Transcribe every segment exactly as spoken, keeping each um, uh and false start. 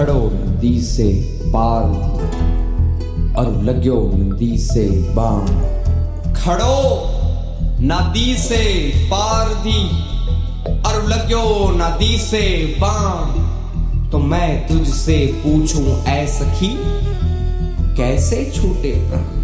खड़ो नदी से पार थी और लग्यो नदी से बाण। खड़ो नदी से पार थी और लग्यो नदी से बाण। तो मैं तुझसे पूछूं ऐ सखी कैसे छूटे प्राण।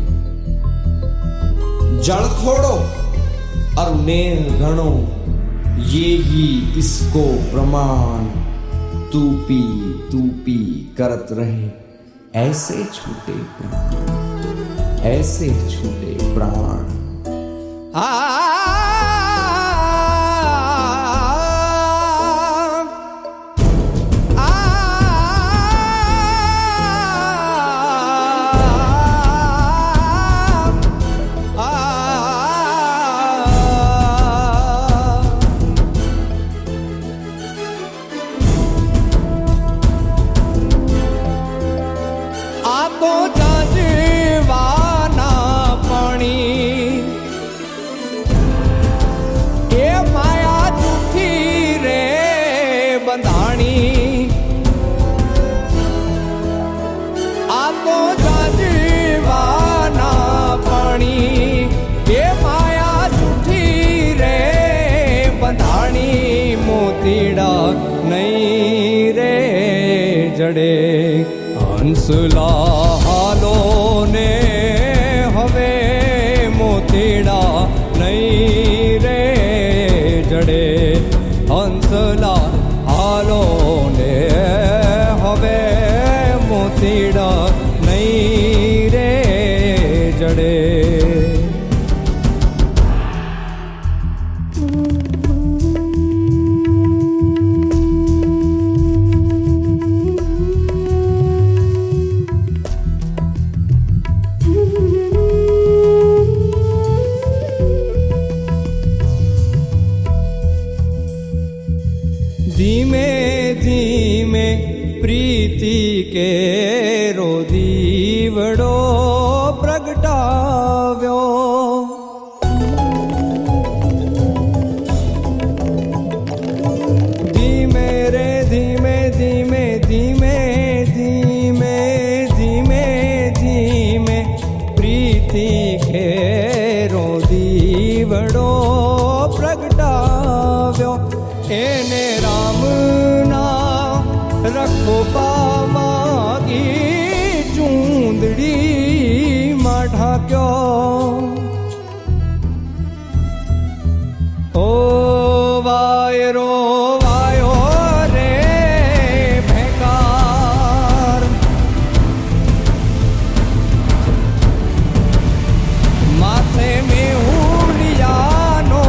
जल खोड़ो और नेर गणो ये ही इसको प्रमाण। तू पी तू पी करत रहे ऐसे छूटे प्राण, ऐसे छूटे प्राण। आ नहीं रे जड़े हंसला हालो ने हवे मोतीड़ा। नहीं रे जड़े हंसला हालो ने हवे मोतीड़ा। नहीं रे जड़े धीमे धीमे प्रीति के रो दीवड़ो प्रगटाव्यो। धीमे रे धीमे धीमे धीमे धीमे धीमे धीमे प्रीति के रो दीवड़ो प्रगटाव्यो। एने राम ना रखो पामागी चूंदड़ी माढ़ा क्यों। ओ वायरो वायो रे भेकार। माथे में हुलिया नो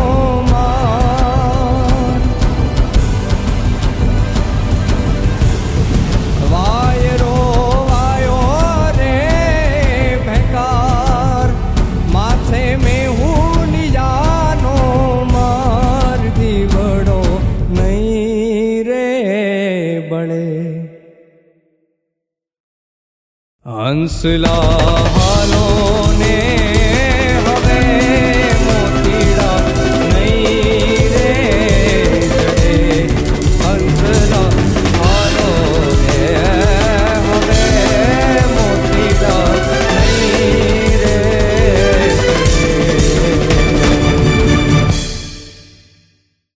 हंसला